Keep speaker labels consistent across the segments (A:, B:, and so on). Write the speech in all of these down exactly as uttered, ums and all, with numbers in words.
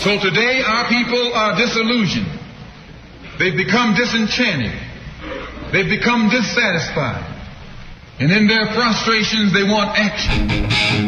A: So today our people are disillusioned. They've become disenchanted. They've become dissatisfied. And in their frustrations, they want action.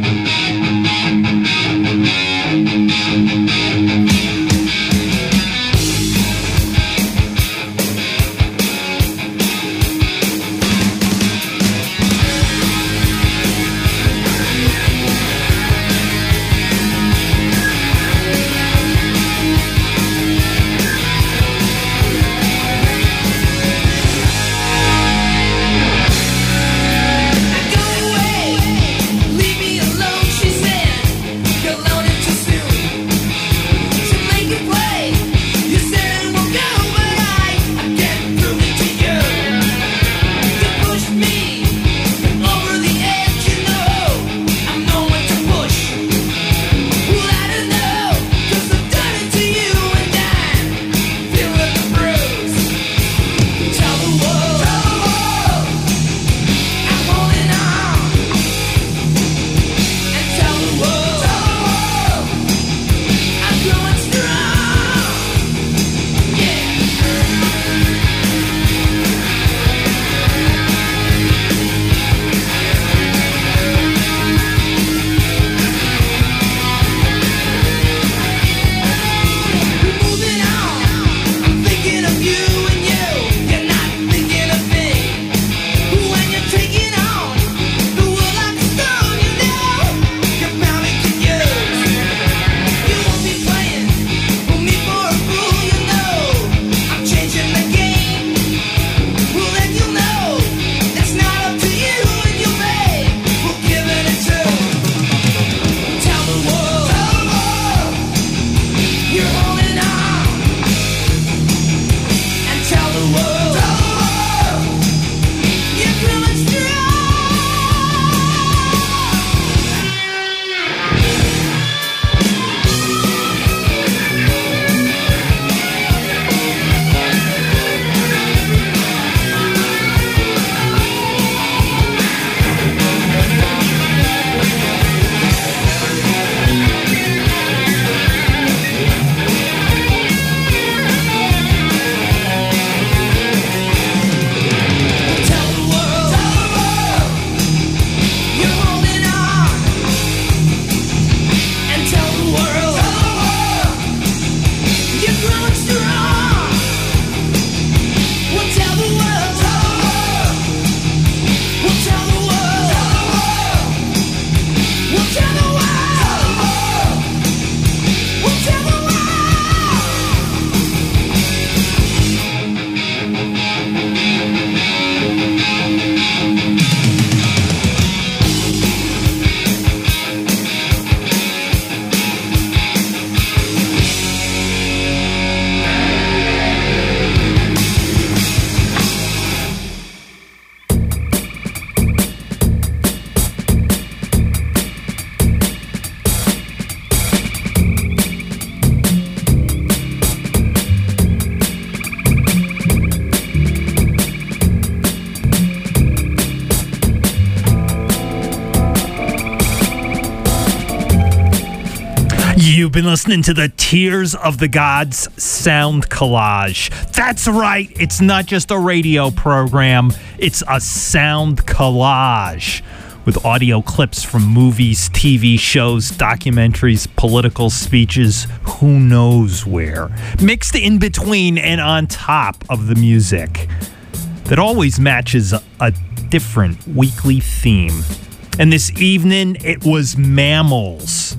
B: You've been listening to the Tears of the Gods sound collage. That's right, it's not just a radio program, it's a sound collage with audio clips from movies, T V shows, documentaries, political speeches, who knows where. Mixed in between and on top of the music that always matches a, a different weekly theme. And this evening, it was Mammals,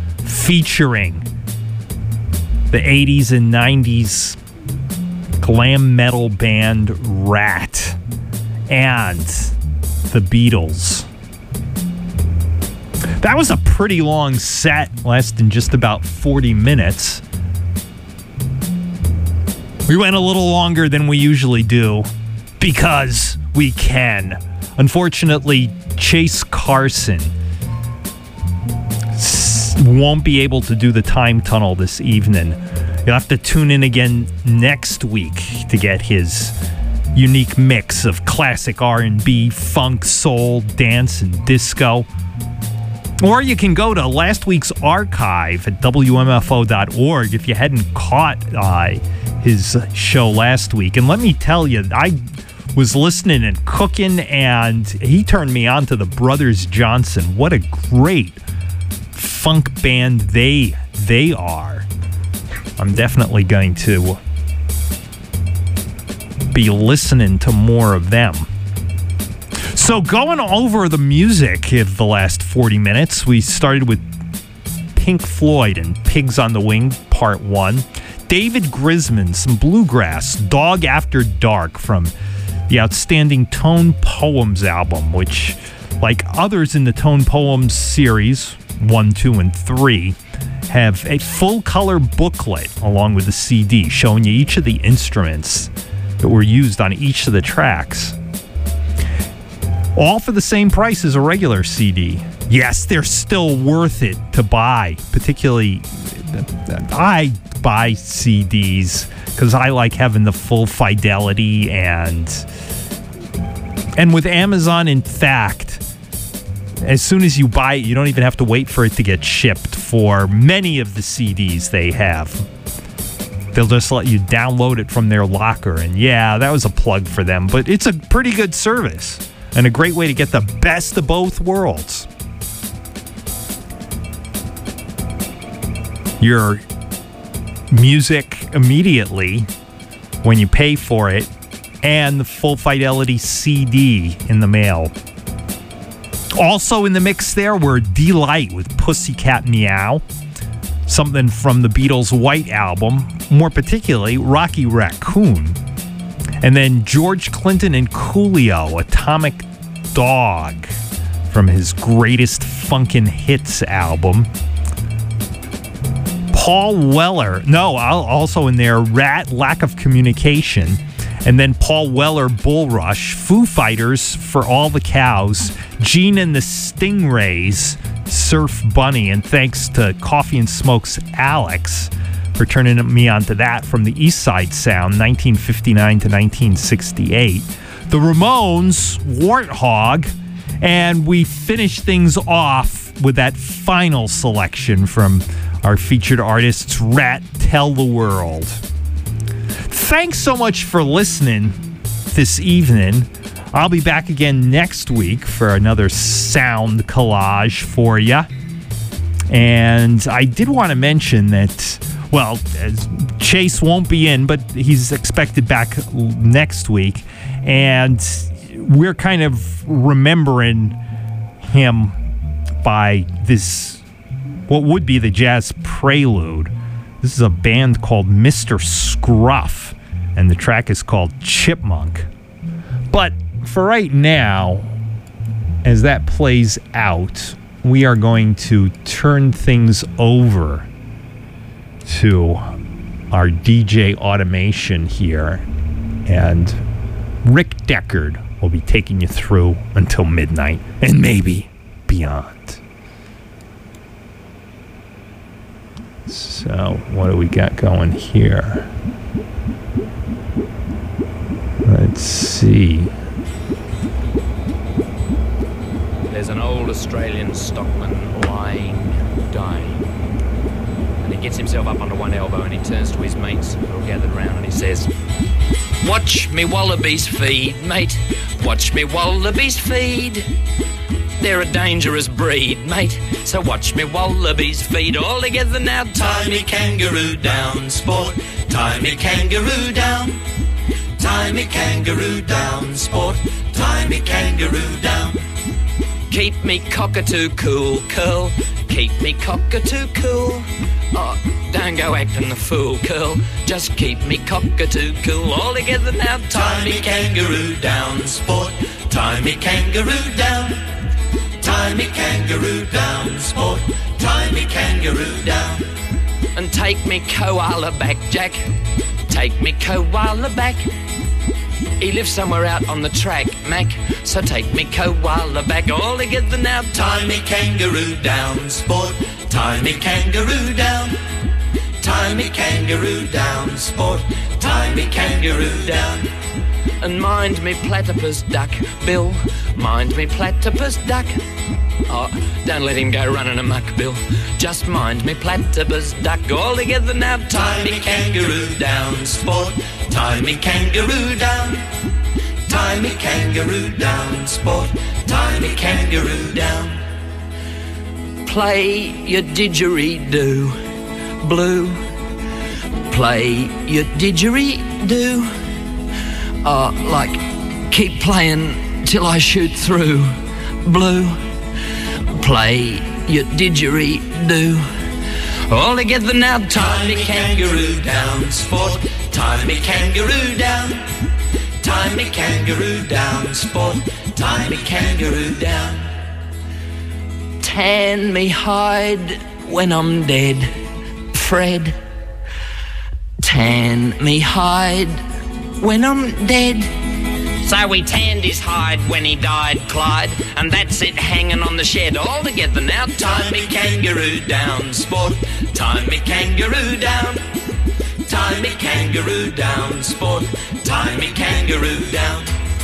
B: featuring the eighties and nineties glam metal band Rat and the Beatles. That was a pretty long set, lasting just about forty minutes. We went a little longer than we usually do because we can. Unfortunately, Chase Carson won't be able to do the time tunnel this evening. You'll have to tune in again next week to get his unique mix of classic R and B, funk, soul, dance, and disco. Or you can go to last week's archive at W M F O dot org if you hadn't caught uh, his show last week. And let me tell you, I was listening and cooking, and he turned me on to the Brothers Johnson. What a great funk band they they are. I'm definitely going to be listening to more of them. So going over the music of the last forty minutes, we started with Pink Floyd and Pigs on the Wing, Part one. David Grisman, some bluegrass, Dog After Dark from the outstanding Tone Poems album, which, like others in the Tone Poems series, one, two, and three, have a full-color booklet along with the C D showing you each of the instruments that were used on each of the tracks. All for the same price as a regular C D. Yes, they're still worth it to buy. Particularly, I buy C Ds because I like having the full fidelity, and and with Amazon, in fact, as soon as you buy it, you don't even have to wait for it to get shipped for many of the C Ds they have. They'll just let you download it from their locker, and yeah, that was a plug for them, but it's a pretty good service and a great way to get the best of both worlds. Your music immediately when you pay for it, and the full fidelity C D in the mail. Also in the mix there were Delight with Pussycat Meow, something from the Beatles' White Album, more particularly Rocky Raccoon. And then George Clinton and Coolio, Atomic Dog, from his Greatest Funkin' Hits album. Paul Weller, no, also in there, Rat, Lack of Communication. And then Paul Weller, Bullrush, Foo Fighters, For All the Cows, Gene and the Stingrays, Surf Bunny, and thanks to Coffee and Smoke's Alex for turning me on to that from the East Side Sound, nineteen fifty-nine to nineteen sixty-eight. The Ramones, Warthog, and we finish things off with that final selection from our featured artists, Rat, Tell the World. Thanks so much for listening this evening. I'll be back again next week for another sound collage for you. And I did want to mention that, well, Chase won't be in, but he's expected back next week. And we're kind of remembering him by this, what would be the Jazz Prelude. This is a band called Mister Scruff, and the track is called Chipmunk. But for right now, as that plays out, we are going to turn things over to our D J automation here, and Rick Deckard will be taking you through until midnight, and maybe beyond. So, what do we got going here? Let's see.
C: There's an old Australian stockman lying, dying. And he gets himself up onto one elbow and he turns to his mates who are gathered round and he says, "Watch me wallabies feed, mate. Watch me wallabies feed. They're a dangerous breed, mate. So watch me wallabies feed. All together now, tie me kangaroo down, sport. Tie me kangaroo down. Tie me kangaroo down, sport. Tie me kangaroo down. Keep me cockatoo cool, curl. Keep me cockatoo cool. Oh, don't go acting the fool, curl. Just keep me cockatoo cool. All together now, tie me kangaroo down, sport. Tie me kangaroo down. Tie me kangaroo down, sport. Tie me kangaroo down. And take me koala back, Jack. Take me koala back. He lives somewhere out on the track, Mac. So take me koala back. All together now, tie me kangaroo down, sport. Tie me kangaroo down. Tie me kangaroo down, sport. Tie me kangaroo down. and mind me platypus duck. Bill, mind me platypus duck. Oh, don't let him go running amok, Bill. Just mind me platypus duck. All together now, tie me kangaroo down, sport. Tie me kangaroo down. Tie me kangaroo down, sport. Tie me kangaroo down. Play your didgeridoo, blue. Play your didgeridoo. Oh, like, keep playing till I shoot through, blue. Play your didgeridoo. All together now, tie me kangaroo down, sport. Tie me kangaroo down. Tie me kangaroo down, sport. Tie me kangaroo down. Tan me hide when I'm dead, Fred. Tan me hide when I'm dead. So we tanned his hide when he died, Clyde, and that's it hanging on the shed. All together now, tie me kangaroo down, sport. Tie me kangaroo down. Tie me kangaroo down, sport. Tie me kangaroo down.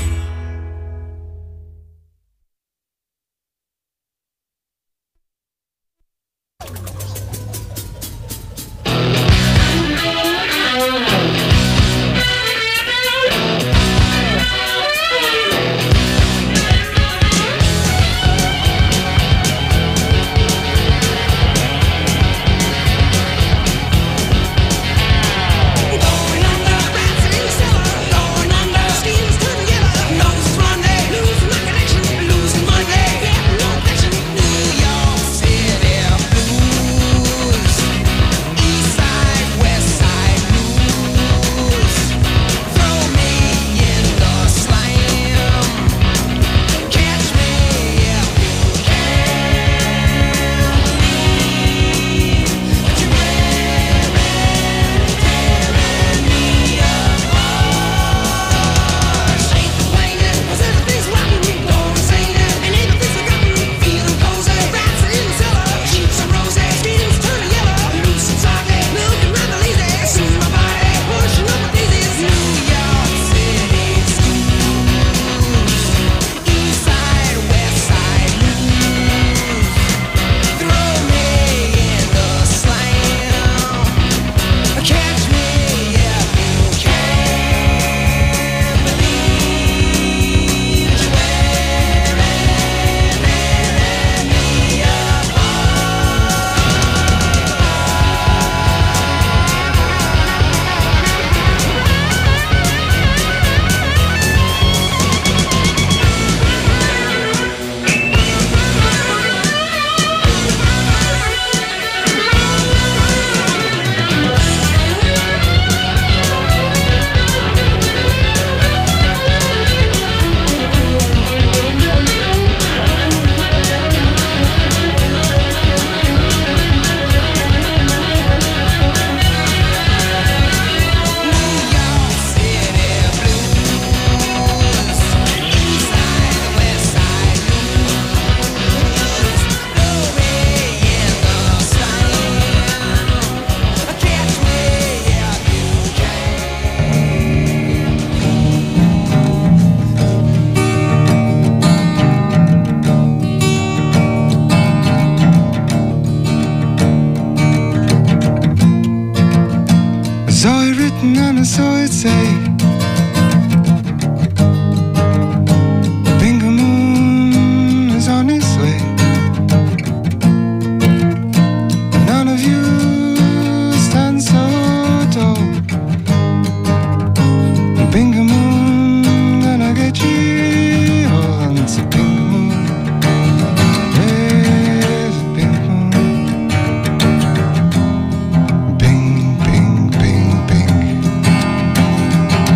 D: So it say, Bingo Moon is on its way. None of you stand so tall. Bingo Moon gonna get you all onto Bingo Moon. There's a Bingo Moon. Bing, bing, bing, bing.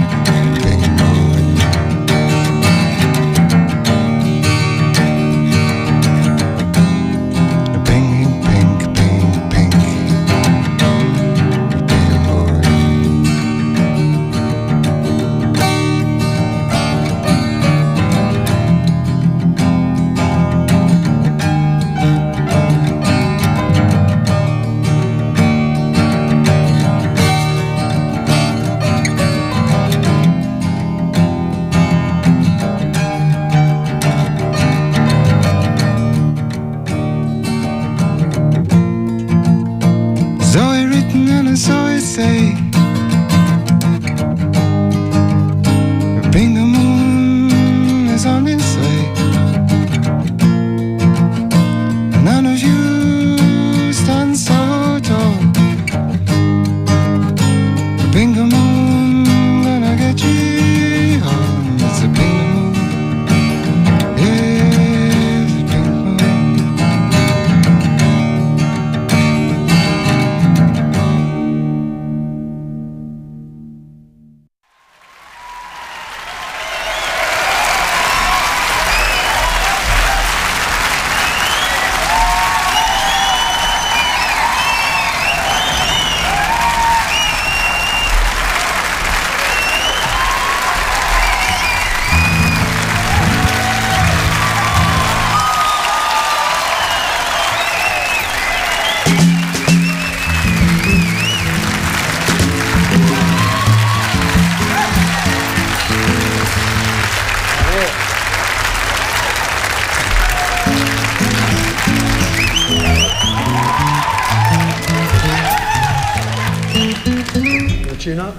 E: tune up?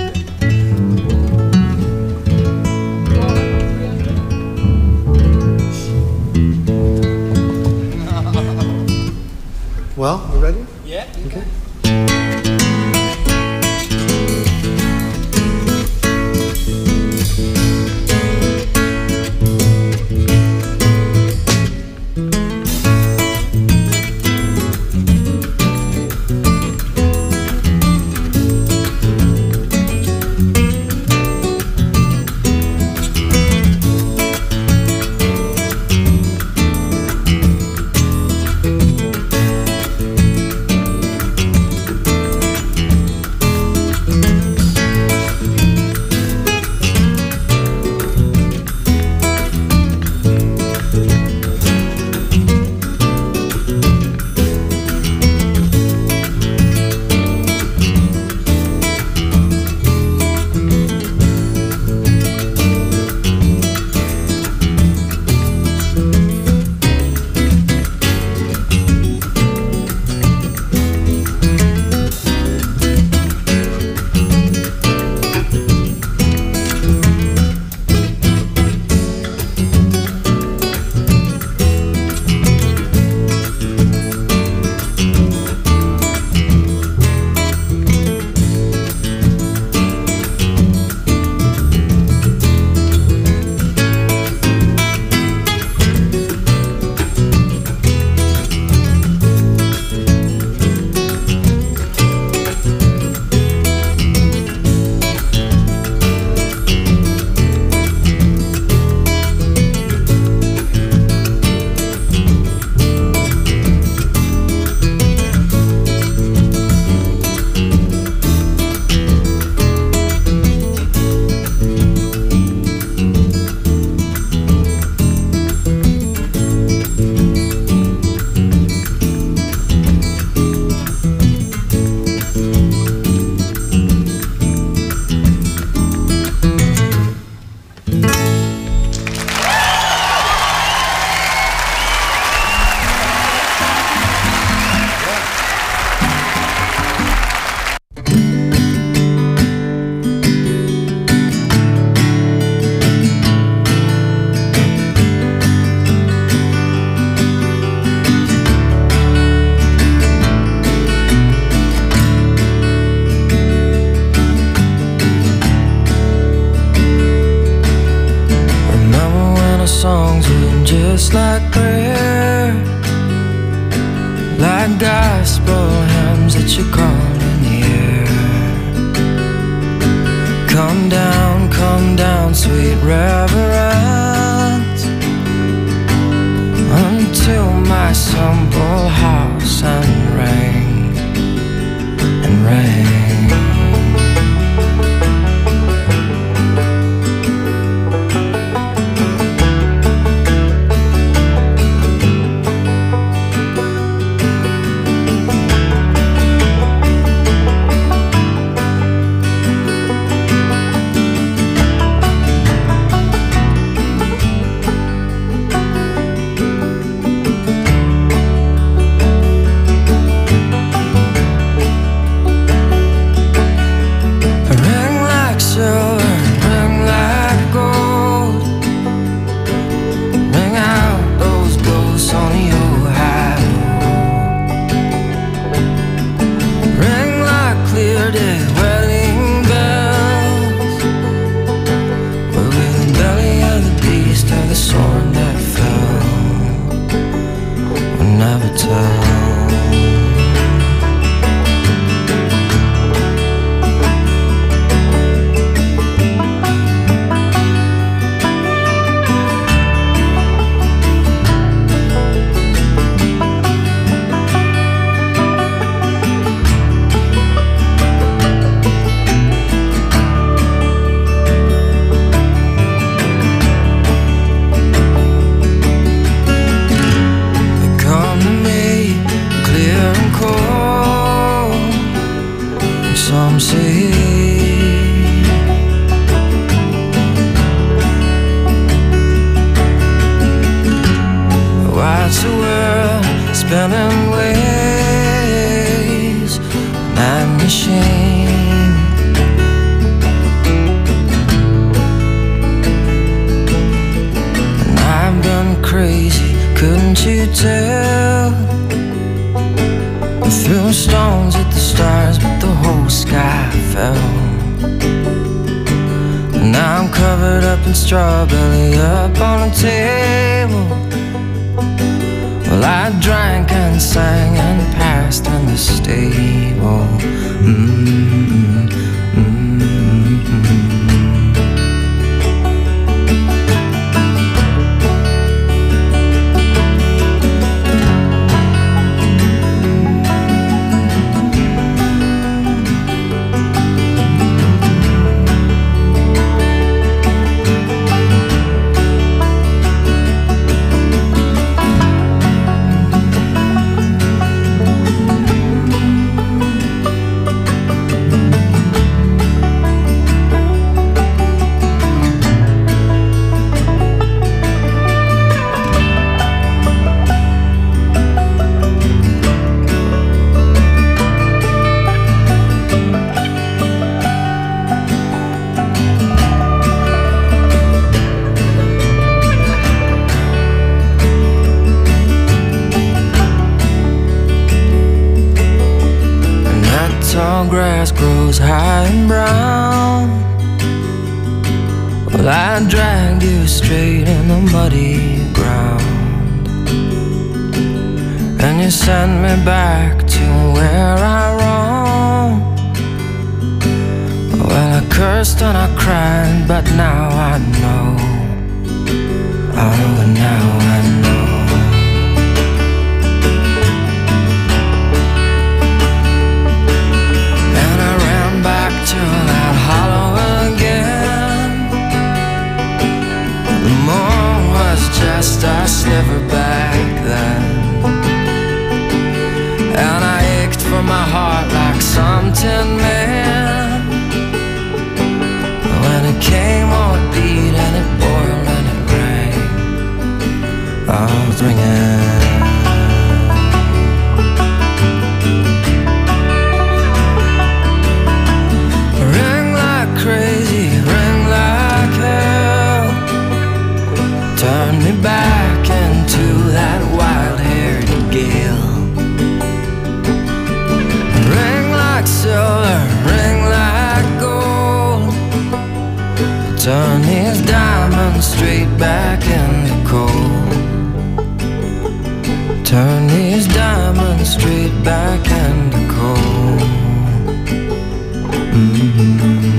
E: Well, you ready?
F: Yeah.
E: Okay.
D: Just like prayer, like gospel hymns that you call in the air. Come down, come down, sweet reverence, until my simple house and ring and ring.
G: spinning waves, night machine.
E: can't you tell? I threw stones at the stars, but the whole sky fell. Now I'm covered up in straw, belly up on a table. Well, I drank and sang and passed in the stable. Mm-hmm, mm-hmm. Grass grows high and brown. Well, I dragged you straight in the muddy ground, and you sent me back to where I roamed. Well, I cursed and I cried, but now I know. Oh, now I know. To that hollow again. The moon was just a sliver back then, and I ached for my heart like some tin man. When it came, oh, it beat and it boiled and it rang. Oh, it's ringing. Crazy, ring like hell. Turn me back into that wild-haired gale. Ring like silver, ring like gold. Turn these diamonds straight back into coal. Turn these diamonds straight back into coal. Mm-hmm.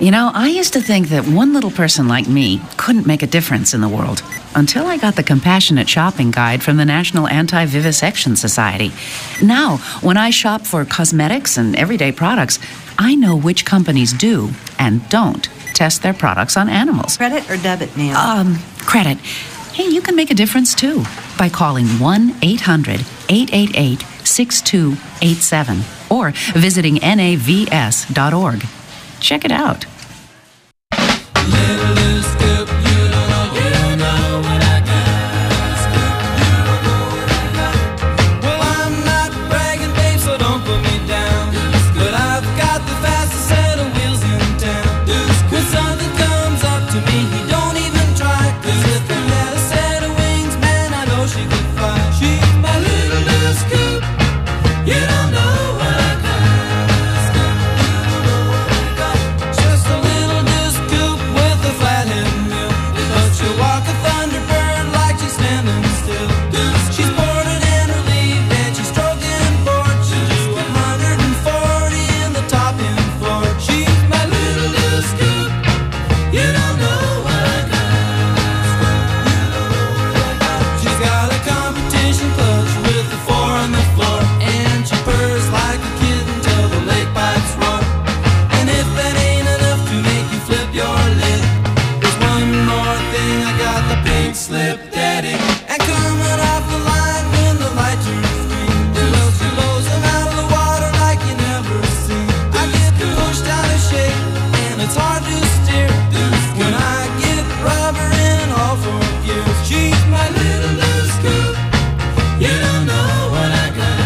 F: You know, I used to think that one little person like me couldn't make a difference in the world until I got the Compassionate Shopping Guide from the National Anti-Vivisection Society. Now, when I shop for cosmetics and everyday products, I know which companies do and don't test their products on animals.
G: Credit or debit, Neil?
F: Um, credit. Hey, you can make a difference, too, by calling one eight hundred eight eight eight six two eight seven or visiting N A V S dot org. Check it out.
E: Just a little disc coupe with a flat head wheel. But she walk a thunderbird like she's standing still. She's boarded and relieved and she's stroking board. She's one hundred forty in the top end floor. She's my little disc coupe. You don't know what I got. She's got a competition clutch with the four on the floor. And she purrs like a kitten till the lake pipes roar. And if that ain't enough to make you flip your lid, there's one more thing, I got the pink slip daddy. And coming off the line when the light turns green, well, she blows them out of the water like you never seen. I get pushed out of shape and it's hard to steer when I get rubber in all four gears. She's my little loose coupe. You don't know what I got.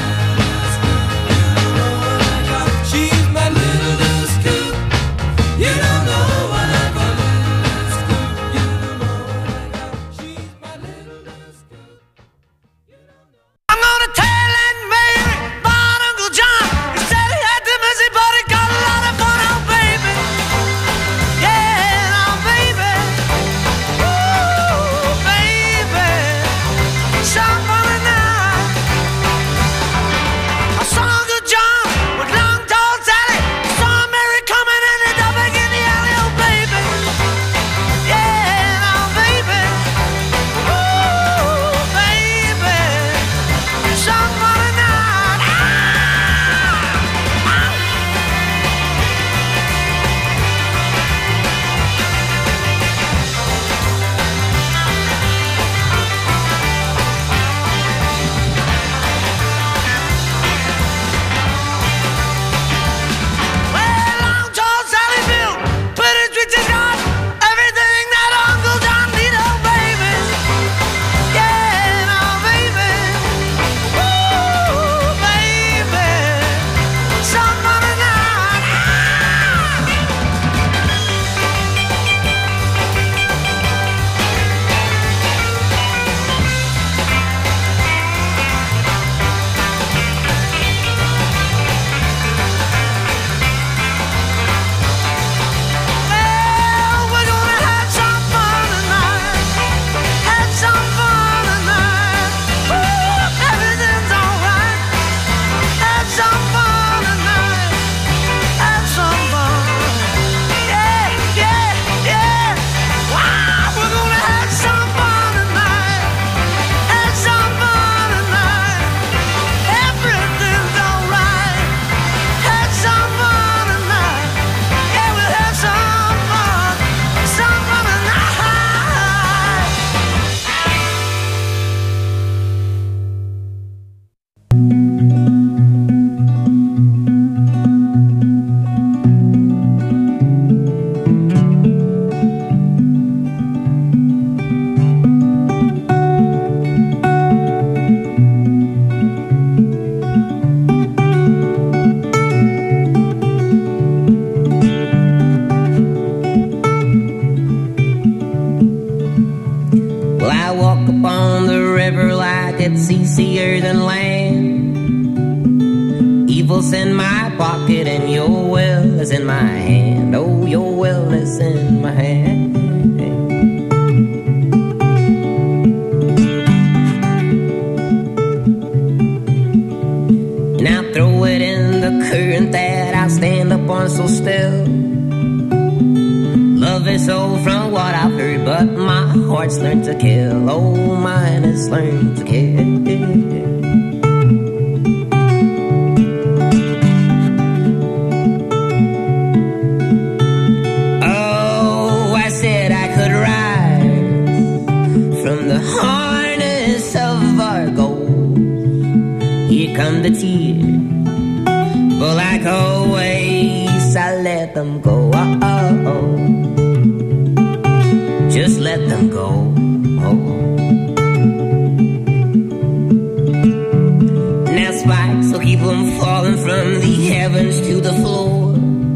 E: She's my little loose coupe. You don't know what I got. You don't know what I got. She's my little loose coupe. I'm gonna tell Aunt Mary about Uncle John. He said he had the messy, but he got a lot of fun, oh baby. Yeah, now baby. Ooh, baby. Some other night I saw Uncle John with long tall Sally. Saw Mary coming in the dog in the alley, oh baby. Yeah, now baby. Ooh, baby. Some other night. Ah! Ah! Well, long tall Sally built, put his riches got everything that Uncle John need, oh baby. Yeah, now baby. Ooh, baby. Some other night. Well, we're gonna have some fun tonight. Have some fun tonight. Ooh, everything's alright. Have some fun tonight. Have some fun. Yeah, yeah, yeah. Wow, we're gonna have some fun tonight. Have some fun tonight. Everything's alright. Have some fun tonight. Yeah, we'll have some fun. Some fun tonight. Well, I walk upon the river like it's easier than land. Evil's in my pocket and your will is in my hand. Oh, your will is in my hand. And I throw it in the current that I stand upon so still.
G: is old from what I've heard, but my heart's learned to kill. Oh, mine has learned to kill. Oh, I said I could rise from the harness of our gold. Here come the tears, but like always, I let them go. Oh, oh, oh. Just let them go. Oh. Now spikes will keep them falling from the heavens to the floor.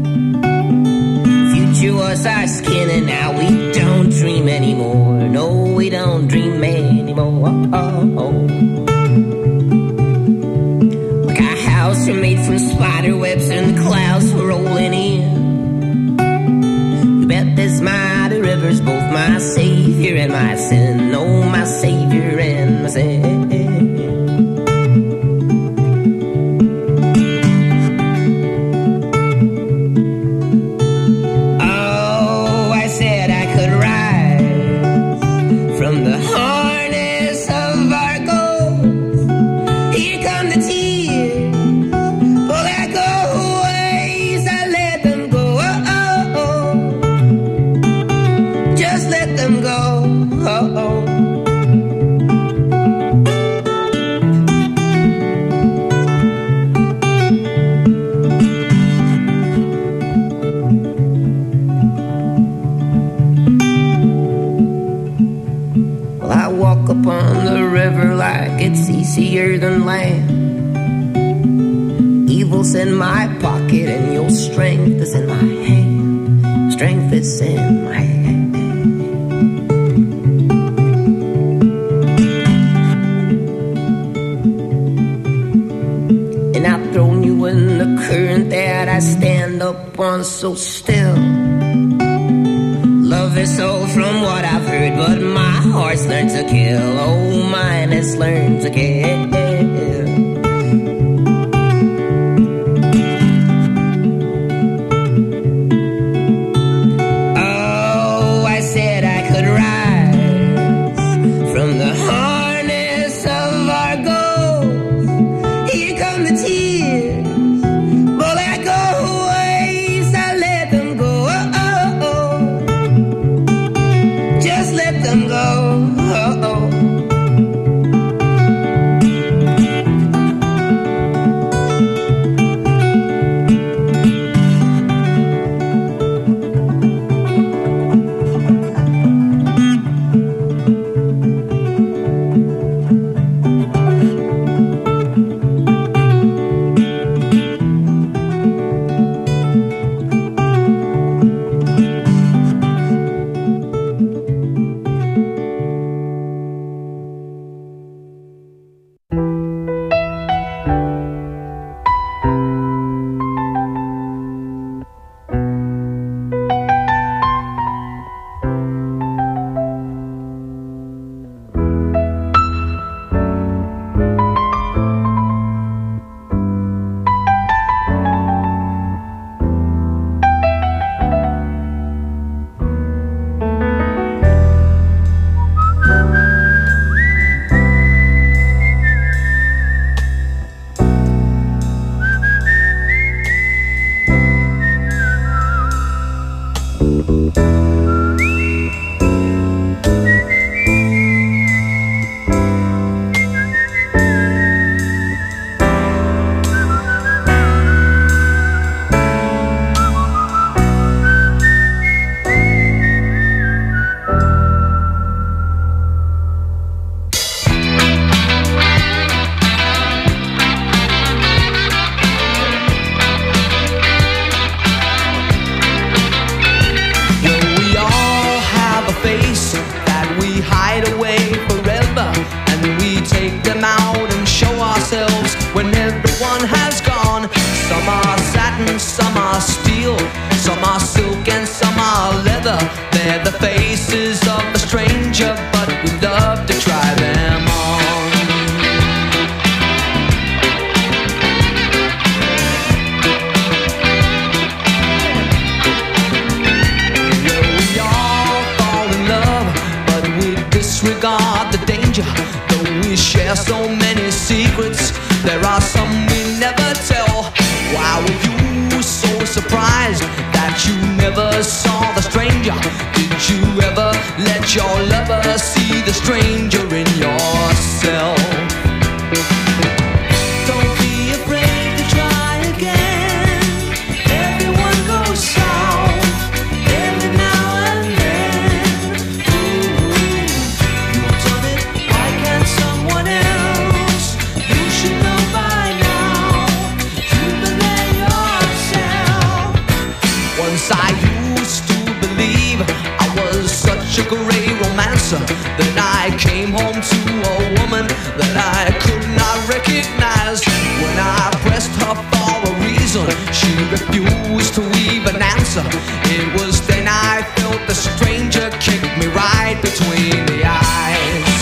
G: Future was our skin, and now we don't dream anymore. No, we don't dream anymore. Oh, oh, oh. Like our house are made from spider webs, and the clouds were rolling in. You bet this mighty river's both my savior and my sin. Oh, my savior and my sin. Oh, I said I could rise from the harness of our goals. Here come the tears, but like always, I let them go. Oh, oh, oh. Just let them go. Oh, oh. Well, I walk upon the river like it's easier than land. Evil's in my pocket and your strength is in my hand. Strength is in my hand. And I've thrown you in the current that I stand up on so still. Love is old from what I've heard, but my heart's learned to kill. Oh, mine has learned to kill. Oh, I said I could rise from the harness of our goals. Here come the tears, but like always, I let them go. Oh, oh, oh. Just let them go. Oh, oh. We are
E: disregard the danger. Though we share so many secrets, there are some we never tell. Why were you so surprised that you never saw the stranger? Did you ever let your lover see the stranger in yourself? Don't be afraid to try again. Everyone goes south every now and then. Ooh, you've done it, why can't someone else? You should know by now. You've been there yourself. Once I used to believe I was such a great romancer that I came home to a woman that I could not recognize. When I pressed her for a reason, she refused to even answer. It was then I felt the stranger kick me right between the eyes.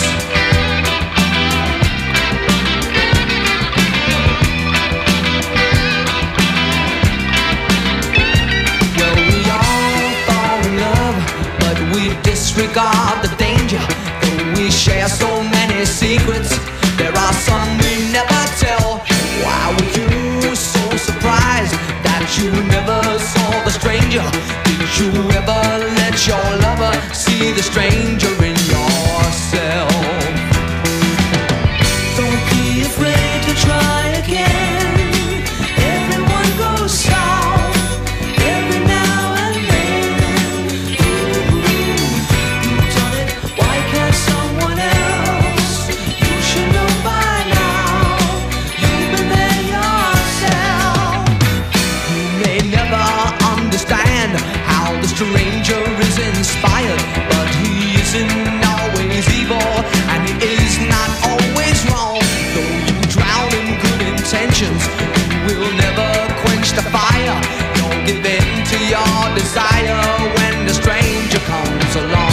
E: Well, we all fall in love, but we disregard the danger. Though we share so many secrets, there are some we never tell. Why were you so surprised that you never saw the stranger? Did you ever let your lover see the stranger in yourself? Don't be afraid to try again. Everyone goes south every now and then. Ooh, you've done it, why can't someone else? You should know by now. You've been there yourself. You may never understand how the stranger is inspired, but he isn't always evil, and he is not always wrong. Though you drown in good intentions, you will never quench the fire. Don't give in to your desire when the stranger comes along.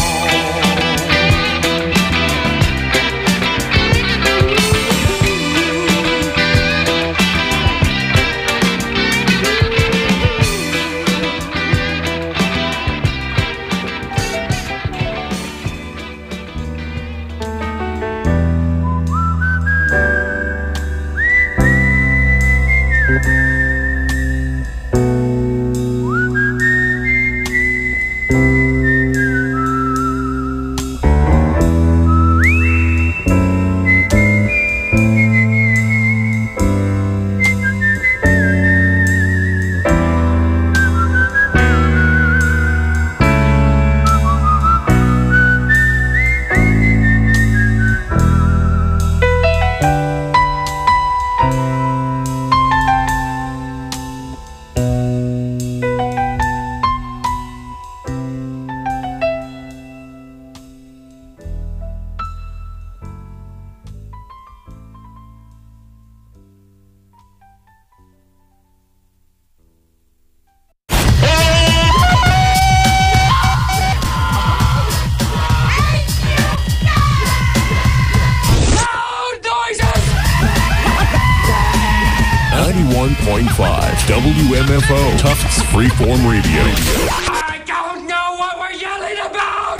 H: ninety-one point five W M F O Tufts Freeform Radio.
I: I don't know what we're yelling about!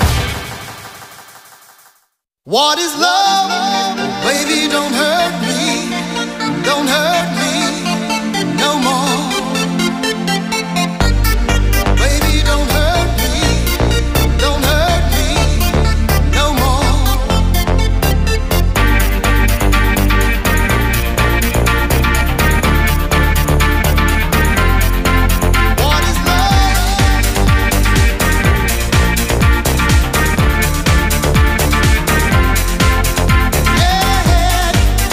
D: What is love? Baby, don't hurt me. Don't hurt me no more. Baby, don't hurt me. Don't hurt me no more. What is love? Yeah.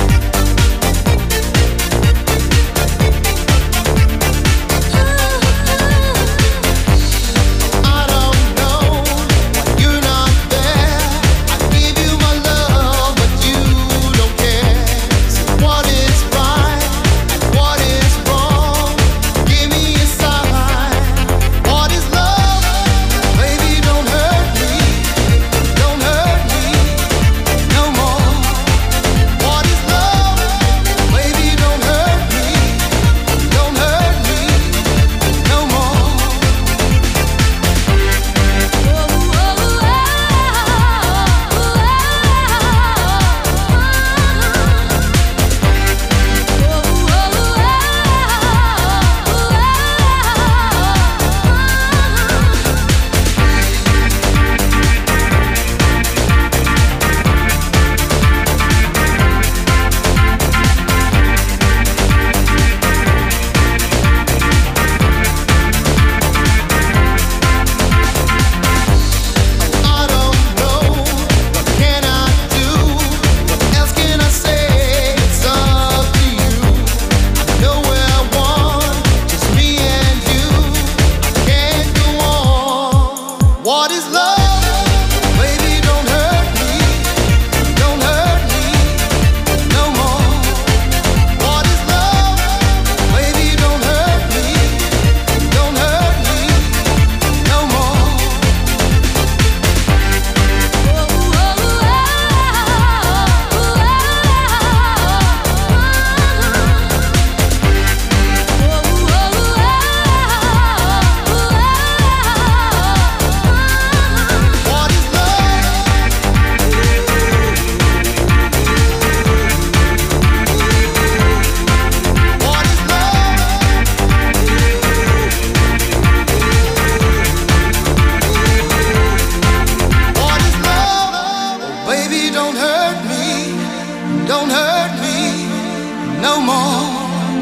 D: Baby, don't hurt me, don't hurt me no more.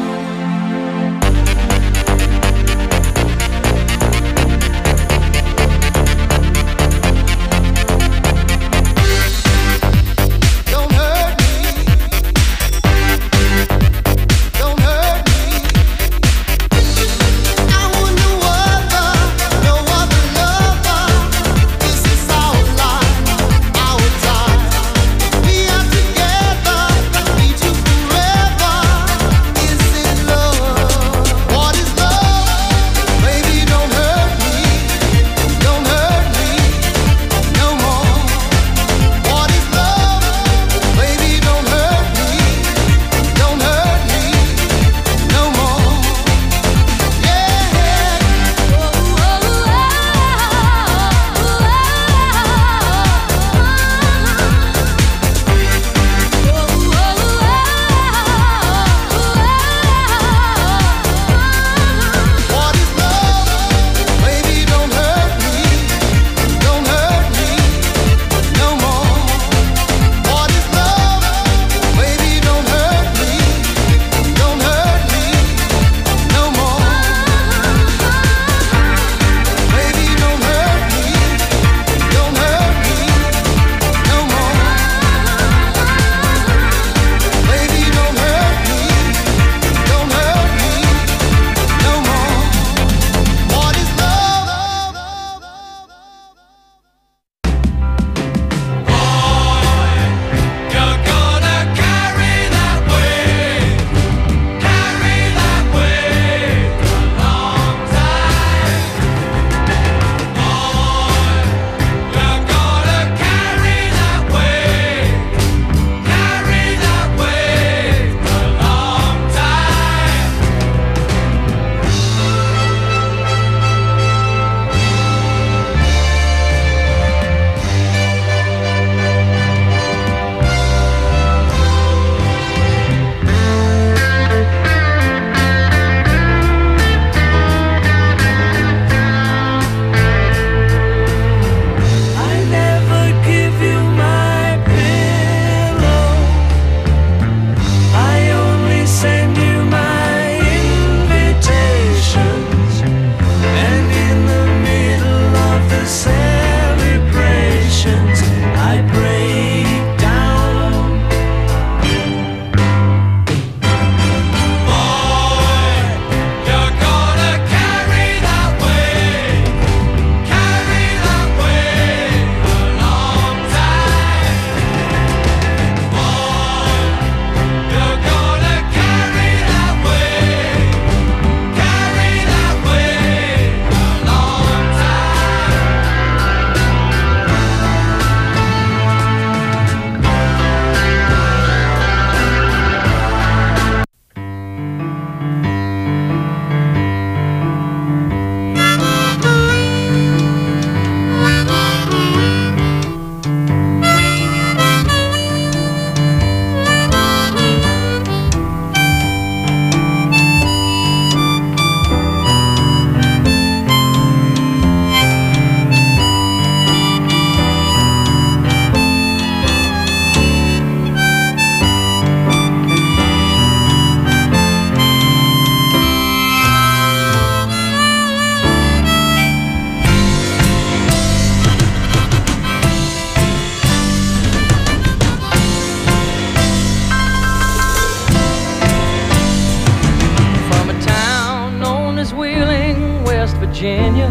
E: Virginia.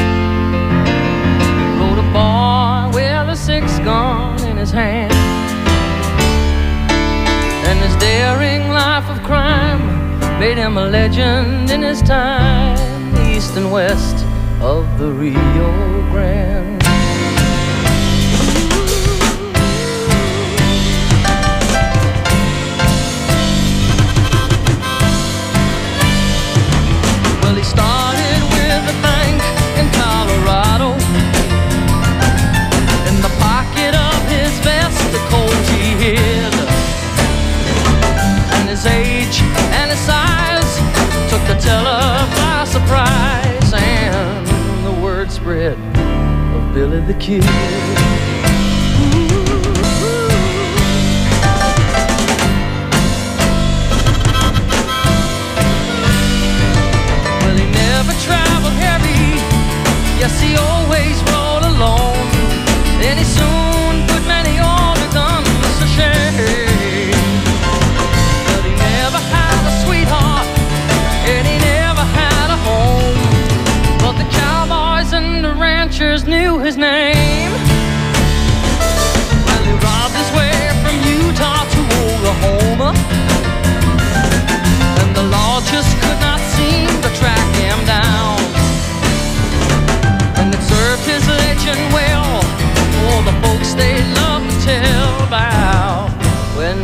E: Rode a boy with a six gun in his hand, and his daring life of crime made him a legend in his time, east and west of the Rio Grande. Well, he started with a bank in Colorado. In the pocket of his vest, the cold he hid, and his age and his size took the teller by surprise, and the word spread of Billy the Kid. Ooh.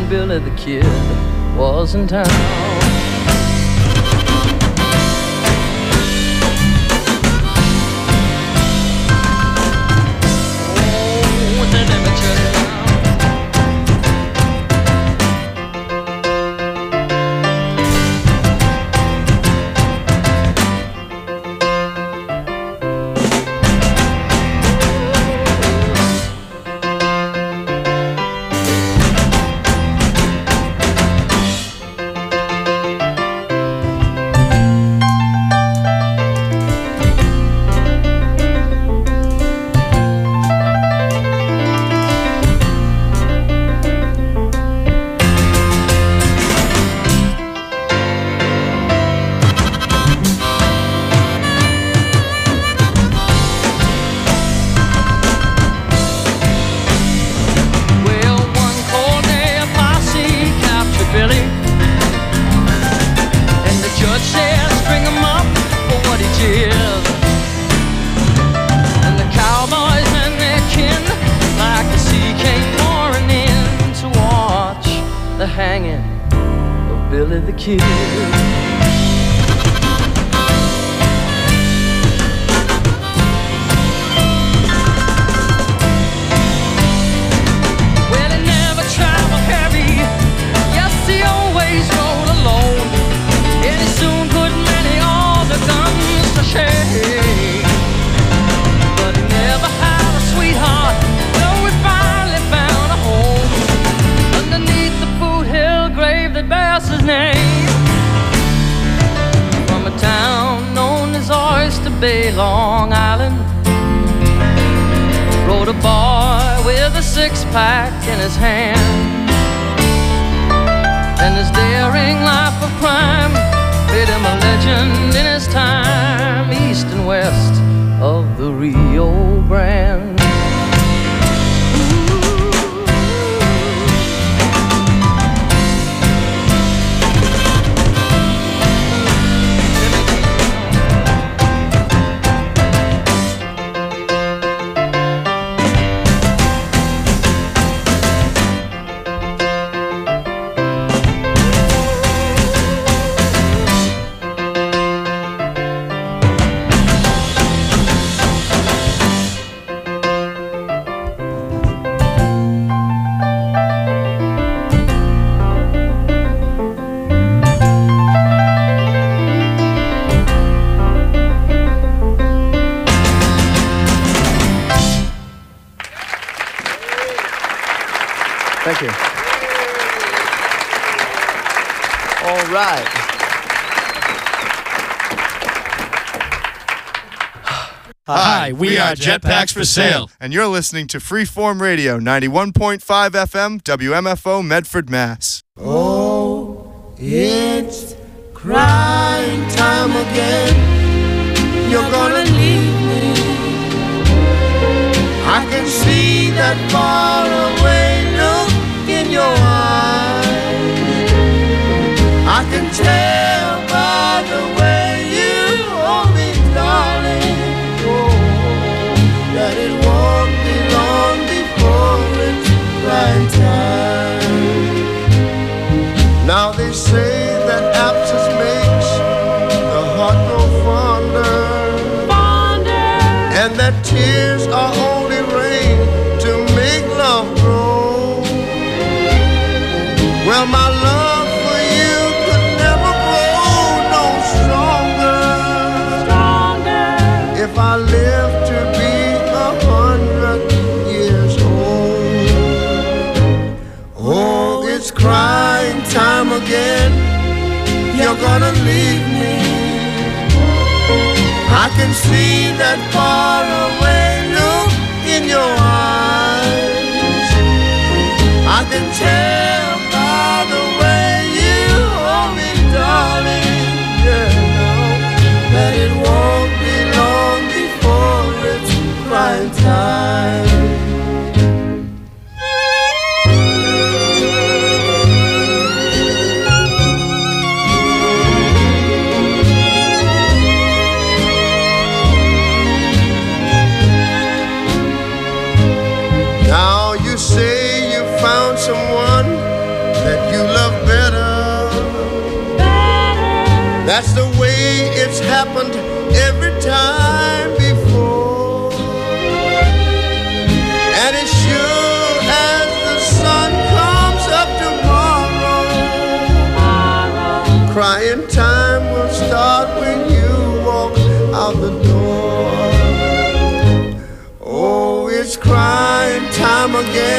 E: when Billy the Kid was in town.
J: Thank you. All right.
K: Hi, we are Jetpacks for Sale.
L: And you're listening to Freeform Radio, ninety-one point five F M, W M F O, Medford, Mass.
D: Oh, it's crying time again. You're gonna leave me. I can see that far away look in your eyes. I can tell by the way you hold me, darling, oh, that it won't be long before it's crying time. Now they say that absence makes the heart grow fonder, fonder, and that tears are only rain to make love grow. Well, my love for you could never grow no stronger, stronger, if I live to be a hundred years old. Oh, it's crying time again. You're gonna leave me. I can see that far away look in your eyes. I can tell by the way you hold me, darling, yeah, that it won't be long before it's crying time. Now you say you found someone that you love better. That's the way it's happened every time before. And as sure as the sun comes up tomorrow, crying time will start when you walk out the door. Oh, it's crying time again.